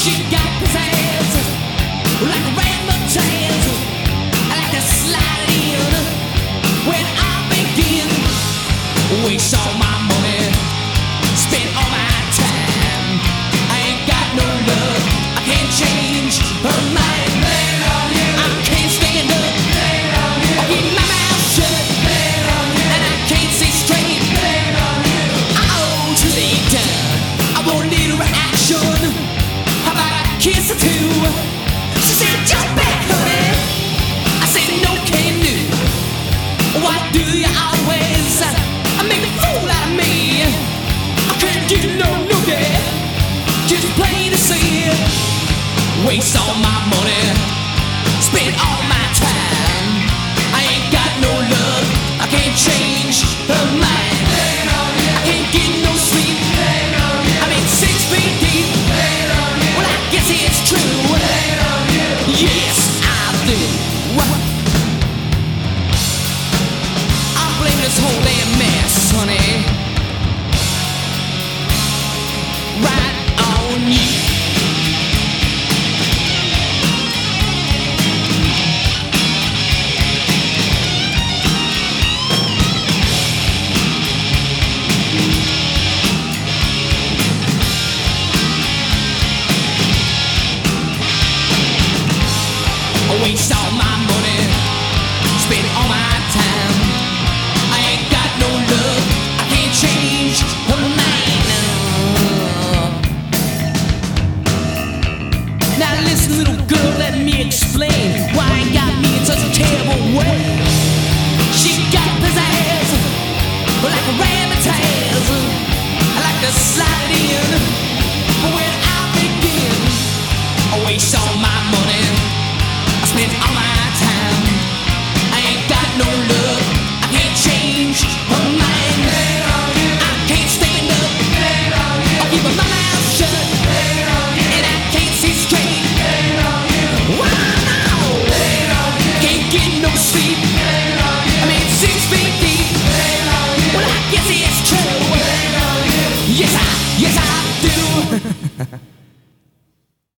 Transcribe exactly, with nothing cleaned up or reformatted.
She got pizzazz, like a razzmatazz. I like to slide in when I begin. Waste all my money, spend all my time. I ain't got no love, I can't change her mind. I can't stand up, I keep my mouth shut, and I can't see straight. Oh, to lay down, I want a little action. How about a kiss or two? She said, jump back, honey. I said, no can do. Why do you always make a fool out of me? I can't get no noogie, just plain to see. Waste all my money, spend all my time. I ain't got no love, I can't change her mind. I can't get no sleep, I'm in six feet deep. Well, I guess it's true. Yes, I do. I blame this whole damn mess, honey, right on you. Waste all